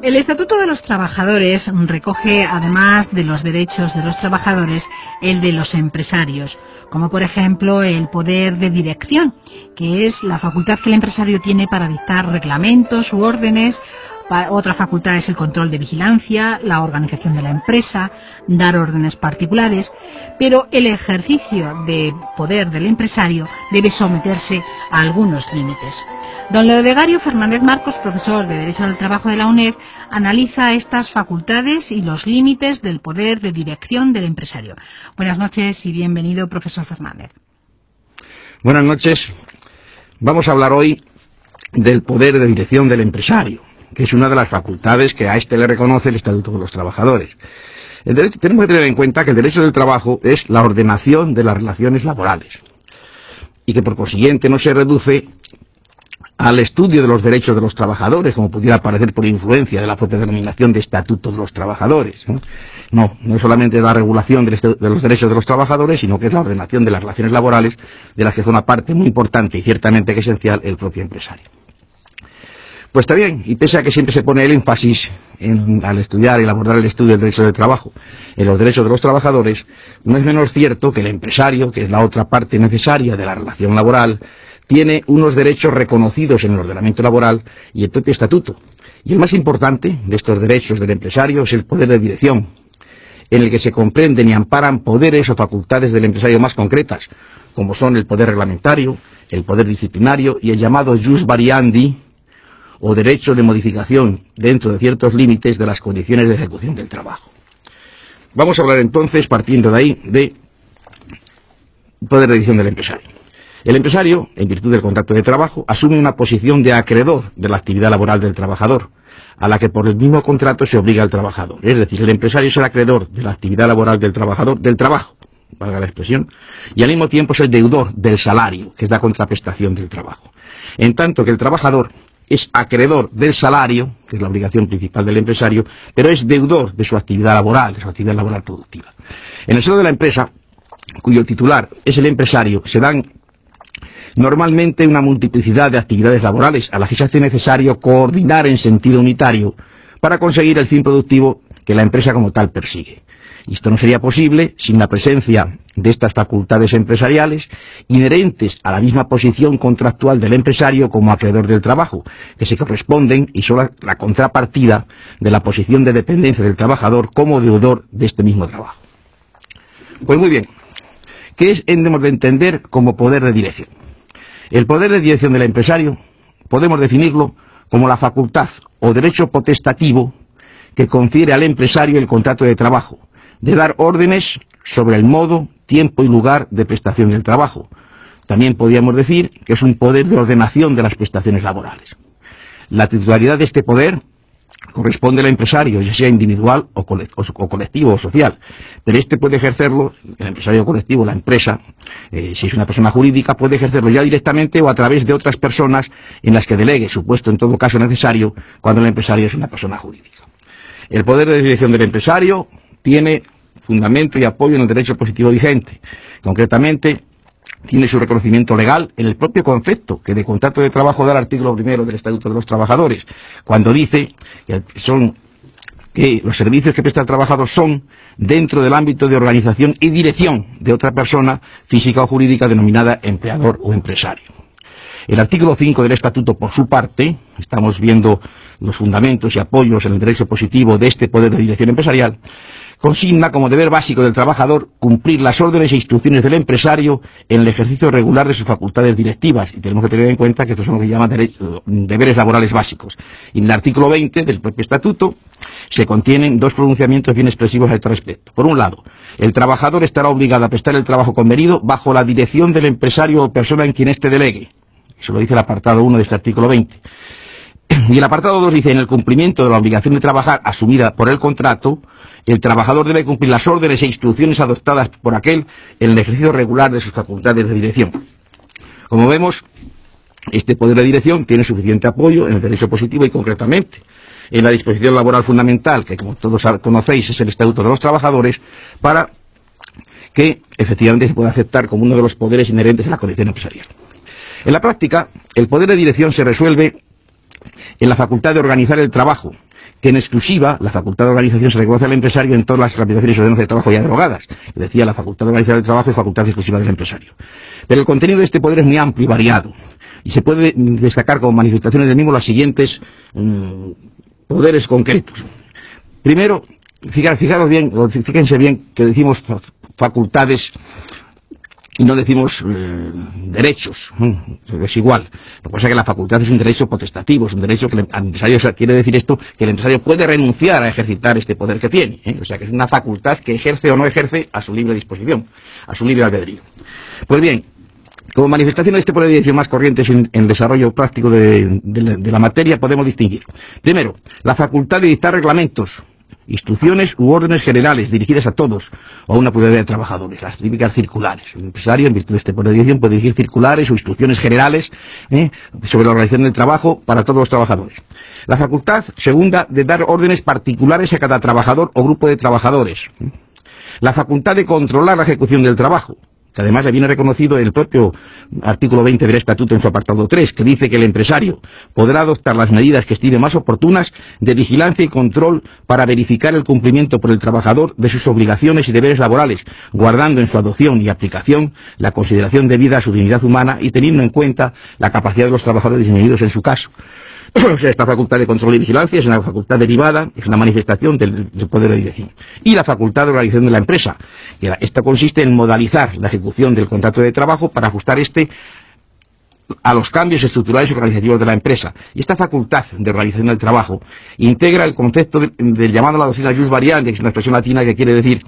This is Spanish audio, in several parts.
El Estatuto de los Trabajadores recoge, además de los derechos de los trabajadores, el de los empresarios, como por ejemplo el poder de dirección, que es la facultad que el empresario tiene para dictar reglamentos u órdenes. Otra facultad es el control de vigilancia, la organización de la empresa, dar órdenes particulares, pero el ejercicio de poder del empresario debe someterse a algunos límites. Don Leodegario Fernández Marcos, profesor de Derecho del Trabajo de la UNED, analiza estas facultades y los límites del poder de dirección del empresario. Buenas noches y bienvenido, profesor Fernández. Buenas noches. Vamos a hablar hoy del poder de dirección del empresario, que es una de las facultades que a este le reconoce el Estatuto de los Trabajadores. Tenemos que tener en cuenta que el derecho del trabajo es la ordenación de las relaciones laborales y que por consiguiente no se reduce al estudio de los derechos de los trabajadores, como pudiera parecer por influencia de la propia denominación de Estatuto de los Trabajadores. No es solamente la regulación de los derechos de los trabajadores, sino que es la ordenación de las relaciones laborales, de las que es una parte muy importante y ciertamente que esencial el propio empresario. Pues está bien, y pese a que siempre se pone el énfasis al estudiar y abordar el estudio del derecho del trabajo en los derechos de los trabajadores, no es menos cierto que el empresario, que es la otra parte necesaria de la relación laboral, tiene unos derechos reconocidos en el ordenamiento laboral y el propio estatuto. Y el más importante de estos derechos del empresario es el poder de dirección, en el que se comprenden y amparan poderes o facultades del empresario más concretas, como son el poder reglamentario, el poder disciplinario y el llamado jus variandi, o derecho de modificación dentro de ciertos límites de las condiciones de ejecución del trabajo. Vamos a hablar entonces, partiendo de ahí, de poder de decisión del empresario. El empresario, en virtud del contrato de trabajo, asume una posición de acreedor de la actividad laboral del trabajador, a la que por el mismo contrato se obliga al trabajador. Es decir, el empresario es el acreedor de la actividad laboral del trabajador, del trabajo, valga la expresión, y al mismo tiempo es el deudor del salario, que es la contraprestación del trabajo. En tanto que el trabajador es acreedor del salario, que es la obligación principal del empresario, pero es deudor de su actividad laboral, de su actividad laboral productiva. En el seno de la empresa, cuyo titular es el empresario, se dan normalmente una multiplicidad de actividades laborales a las que se hace necesario coordinar en sentido unitario para conseguir el fin productivo que la empresa como tal persigue. Y esto no sería posible sin la presencia de estas facultades empresariales inherentes a la misma posición contractual del empresario como acreedor del trabajo, que se corresponden y son la contrapartida de la posición de dependencia del trabajador como deudor de este mismo trabajo. Pues muy bien, ¿qué hemos de entender como poder de dirección? El poder de dirección del empresario podemos definirlo como la facultad o derecho potestativo que confiere al empresario el contrato de trabajo, de dar órdenes sobre el modo, tiempo y lugar de prestación del trabajo. También podríamos decir que es un poder de ordenación de las prestaciones laborales. La titularidad de este poder corresponde al empresario, ya sea individual o colectivo o social, pero este puede ejercerlo, el empresario colectivo, la empresa, si es una persona jurídica, puede ejercerlo ya directamente o a través de otras personas en las que delegue, supuesto en todo caso necesario, cuando el empresario es una persona jurídica. El poder de dirección del empresario tiene fundamento y apoyo en el derecho positivo vigente. Concretamente, tiene su reconocimiento legal en el propio concepto que de contrato de trabajo da el artículo 1 del Estatuto de los Trabajadores, cuando dice que los servicios que presta el trabajador son dentro del ámbito de organización y dirección de otra persona física o jurídica denominada empleador o empresario. El artículo 5 del Estatuto, por su parte, estamos viendo los fundamentos y apoyos en el derecho positivo de este poder de dirección empresarial, consigna como deber básico del trabajador cumplir las órdenes e instrucciones del empresario en el ejercicio regular de sus facultades directivas. Y tenemos que tener en cuenta que estos son lo que llaman deberes laborales básicos. Y en el artículo 20 del propio estatuto se contienen dos pronunciamientos bien expresivos a este respecto. Por un lado, el trabajador estará obligado a prestar el trabajo convenido bajo la dirección del empresario o persona en quien éste delegue. Eso lo dice el apartado 1 de este artículo 20. Y el apartado 2 dice, en el cumplimiento de la obligación de trabajar asumida por el contrato, el trabajador debe cumplir las órdenes e instrucciones adoptadas por aquel en el ejercicio regular de sus facultades de dirección. Como vemos, este poder de dirección tiene suficiente apoyo en el derecho positivo y concretamente en la disposición laboral fundamental, que como todos conocéis es el Estatuto de los Trabajadores, para que efectivamente se pueda aceptar como uno de los poderes inherentes a la condición empresarial. En la práctica, el poder de dirección se resuelve en la facultad de organizar el trabajo, que en exclusiva la facultad de organización se reconoce al empresario en todas las organizaciones y ordenanzas de trabajo ya derogadas. Decía, la facultad de organizar el trabajo es facultad exclusiva del empresario. Pero el contenido de este poder es muy amplio y variado, y se puede destacar como manifestaciones del mismo las siguientes poderes concretos. Primero, fíjense bien que decimos facultades y no decimos derechos, es igual. Lo que pasa es que la facultad es un derecho potestativo, es un derecho que el empresario, quiere decir esto, que el empresario puede renunciar a ejercitar este poder que tiene, o sea que es una facultad que ejerce o no ejerce a su libre disposición, a su libre albedrío. Pues bien, como manifestación de este poder de dirección más corrientes en el desarrollo práctico de la materia podemos distinguir, primero, la facultad de dictar reglamentos, instrucciones u órdenes generales dirigidas a todos o a una pluralidad de trabajadores, las típicas circulares. El empresario, en virtud de este poder de dirección, puede dirigir circulares o instrucciones generales sobre la organización del trabajo para todos los trabajadores. La facultad segunda de dar órdenes particulares a cada trabajador o grupo de trabajadores. La facultad de controlar la ejecución del trabajo, que además le viene reconocido en el propio artículo 20 del Estatuto en su apartado 3, que dice que el empresario podrá adoptar las medidas que estime más oportunas de vigilancia y control para verificar el cumplimiento por el trabajador de sus obligaciones y deberes laborales, guardando en su adopción y aplicación la consideración debida a su dignidad humana y teniendo en cuenta la capacidad de los trabajadores disminuidos en su caso. O sea, esta facultad de control y vigilancia es una facultad derivada, es una manifestación del poder de dirección. Y la facultad de organización de la empresa, que esta consiste en modalizar la ejecución del contrato de trabajo para ajustar este a los cambios estructurales y organizativos de la empresa. Y esta facultad de organización del trabajo integra el concepto del llamado a la doctrina jus variandi, que es una expresión latina que quiere decir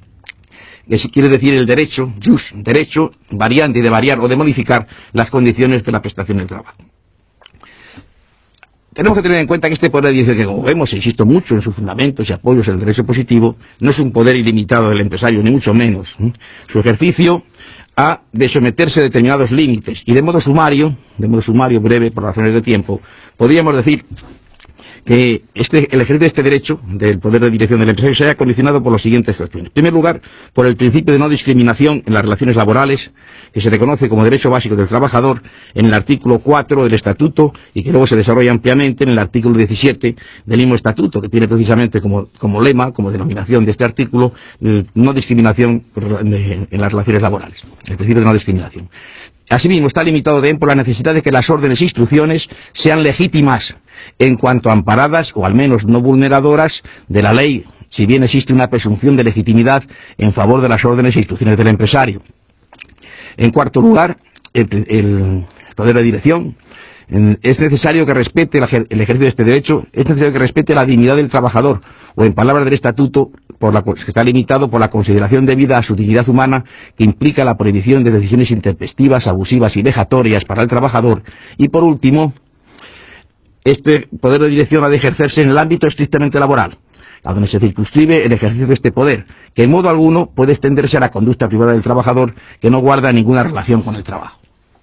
el derecho, jus, derecho, variandi, de variar o de modificar las condiciones de la prestación del trabajo. Tenemos que tener en cuenta que este poder de dirección, que como vemos, insisto mucho en sus fundamentos y apoyos del derecho positivo, no es un poder ilimitado del empresario, ni mucho menos. Su ejercicio ha de someterse a determinados límites, y de modo sumario, breve, por razones de tiempo, podríamos decir que el ejercicio de este derecho del poder de dirección del empresario se haya condicionado por las siguientes cuestiones. En primer lugar, por el principio de no discriminación en las relaciones laborales, que se reconoce como derecho básico del trabajador en el artículo 4 del Estatuto y que luego se desarrolla ampliamente en el artículo 17 del mismo Estatuto, que tiene precisamente como lema, como denominación de este artículo, no discriminación en las relaciones laborales, el principio de no discriminación. Asimismo, está limitado también por la necesidad de que las órdenes e instrucciones sean legítimas en cuanto amparadas o al menos no vulneradoras de la ley, si bien existe una presunción de legitimidad en favor de las órdenes e instrucciones del empresario. En cuarto lugar, el poder de dirección. Es necesario que respete el ejercicio de este derecho, es necesario que respete la dignidad del trabajador, o en palabras del Estatuto, que está limitado por la consideración debida a su dignidad humana, que implica la prohibición de decisiones intempestivas, abusivas y vejatorias para el trabajador. Y por último, este poder de dirección ha de ejercerse en el ámbito estrictamente laboral, a donde se circunscribe el ejercicio de este poder, que en modo alguno puede extenderse a la conducta privada del trabajador que no guarda ninguna relación con el trabajo.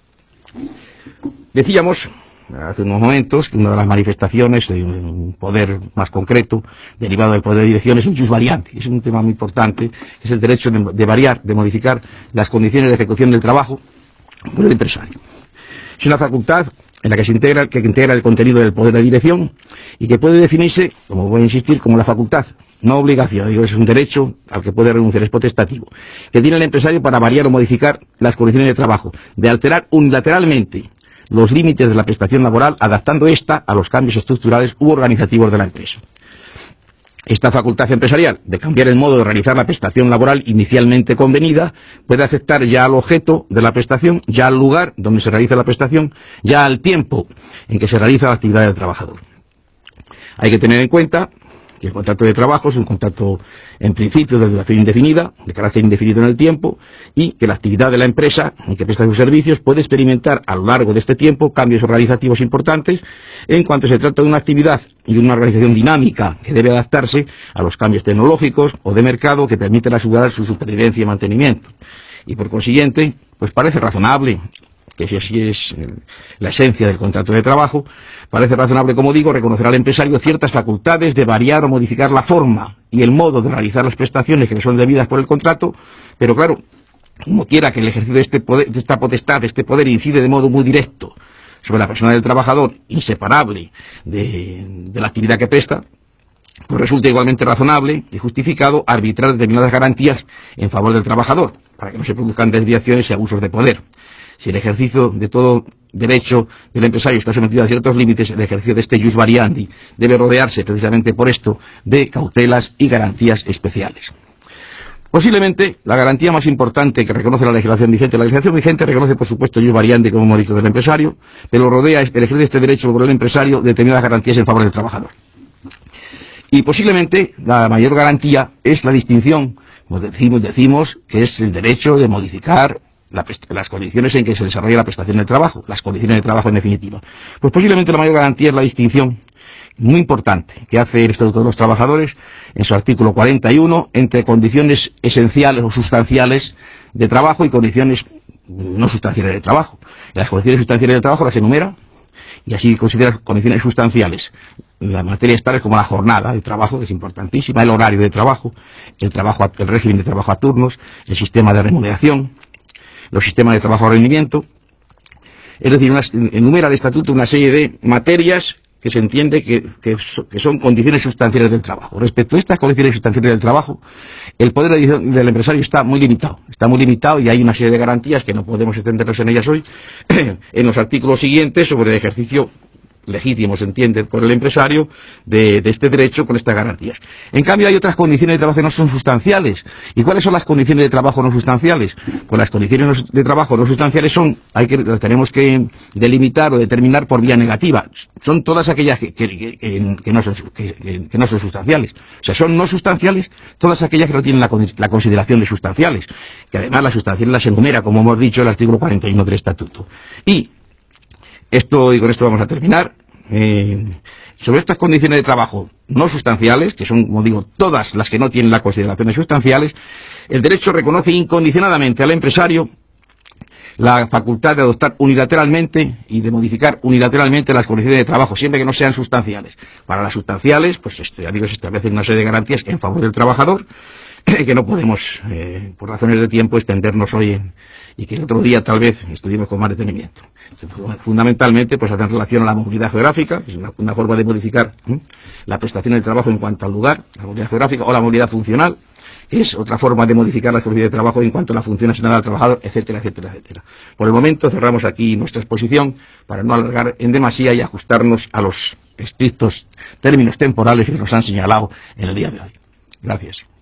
Decíamos hace unos momentos que una de las manifestaciones de un poder más concreto derivado del poder de dirección es un jus variandi. Es un tema muy importante, es el derecho de variar, de modificar las condiciones de ejecución del trabajo por el empresario. Es una facultad en la que integra el contenido del poder de dirección y que puede definirse, como voy a insistir, como la facultad, no obligación. Digo, es un derecho al que puede renunciar, es potestativo, que tiene el empresario para variar o modificar las condiciones de trabajo, de alterar unilateralmente los límites de la prestación laboral, adaptando ésta a los cambios estructurales u organizativos de la empresa. Esta facultad empresarial de cambiar el modo de realizar la prestación laboral inicialmente convenida puede afectar ya al objeto de la prestación, ya al lugar donde se realiza la prestación, ya al tiempo en que se realiza la actividad del trabajador. Hay que tener en cuenta que el contrato de trabajo es un contrato en principio de duración indefinida, de carácter indefinido en el tiempo, y que la actividad de la empresa en que presta sus servicios puede experimentar a lo largo de este tiempo cambios organizativos importantes en cuanto se trata de una actividad y una organización dinámica que debe adaptarse a los cambios tecnológicos o de mercado que permiten asegurar su supervivencia y mantenimiento. Y por consiguiente, pues parece razonable, que si así es la esencia del contrato de trabajo, parece razonable, como digo, reconocer al empresario ciertas facultades de variar o modificar la forma y el modo de realizar las prestaciones que le son debidas por el contrato, pero claro, como quiera que el ejercicio de esta potestad, de este poder, incide de modo muy directo sobre la persona del trabajador, inseparable de la actividad que presta, pues resulta igualmente razonable y justificado arbitrar determinadas garantías en favor del trabajador, para que no se produzcan desviaciones y abusos de poder. Si el ejercicio de todo derecho del empresario está sometido a ciertos límites, el ejercicio de este jus variandi debe rodearse precisamente por esto de cautelas y garantías especiales. Posiblemente la garantía más importante que reconoce la legislación vigente reconoce por supuesto jus variandi, como hemos dicho, del empresario, pero rodea el ejercicio de este derecho por el empresario determinadas garantías en favor del trabajador. Y posiblemente la mayor garantía es la distinción, como decimos que es el derecho de modificar las condiciones en que se desarrolla la prestación del trabajo, las condiciones de trabajo en definitiva. Pues posiblemente la mayor garantía es la distinción muy importante que hace el Estatuto de los Trabajadores en su artículo 41 entre condiciones esenciales o sustanciales de trabajo y condiciones no sustanciales de trabajo. Las condiciones sustanciales de trabajo las enumera y así considera condiciones sustanciales las materias tales como la jornada de trabajo, que es importantísima, el horario de trabajo, el régimen de trabajo a turnos, el sistema de remuneración, los sistemas de trabajo a rendimiento. Es decir, enumera el estatuto una serie de materias que se entiende que son condiciones sustanciales del trabajo. Respecto a estas condiciones sustanciales del trabajo, el poder de decisión del empresario está muy limitado y hay una serie de garantías que no podemos extendernos en ellas hoy, en los artículos siguientes sobre el ejercicio legítimo, se entiende, por el empresario de este derecho con estas garantías. En cambio hay otras condiciones de trabajo que no son sustanciales. ¿Y cuáles son las condiciones de trabajo no sustanciales? Pues las condiciones de trabajo no sustanciales las tenemos que delimitar o determinar por vía negativa. Son todas aquellas que no son sustanciales. O sea, son no sustanciales todas aquellas que no tienen la consideración de sustanciales, que además las sustanciales las enumera, como hemos dicho, el artículo 41 del Estatuto. Y con esto vamos a terminar. Sobre estas condiciones de trabajo no sustanciales, que son, como digo, todas las que no tienen la consideración de sustanciales, el derecho reconoce incondicionadamente al empresario la facultad de adoptar unilateralmente y de modificar unilateralmente las condiciones de trabajo, siempre que no sean sustanciales. Para las sustanciales, pues ya digo, se establecen una serie de garantías en favor del trabajador, que no podemos, por razones de tiempo, extendernos hoy y que el otro día tal vez estudiemos con más detenimiento. Fundamentalmente, pues hacen relación a la movilidad geográfica, que es una forma de modificar la prestación del trabajo en cuanto al lugar, la movilidad geográfica, o la movilidad funcional, que es otra forma de modificar las condiciones de trabajo en cuanto a la función asignadas al trabajador, etcétera, etcétera, etcétera. Por el momento cerramos aquí nuestra exposición para no alargar en demasía y ajustarnos a los estrictos términos temporales que nos han señalado en el día de hoy. Gracias.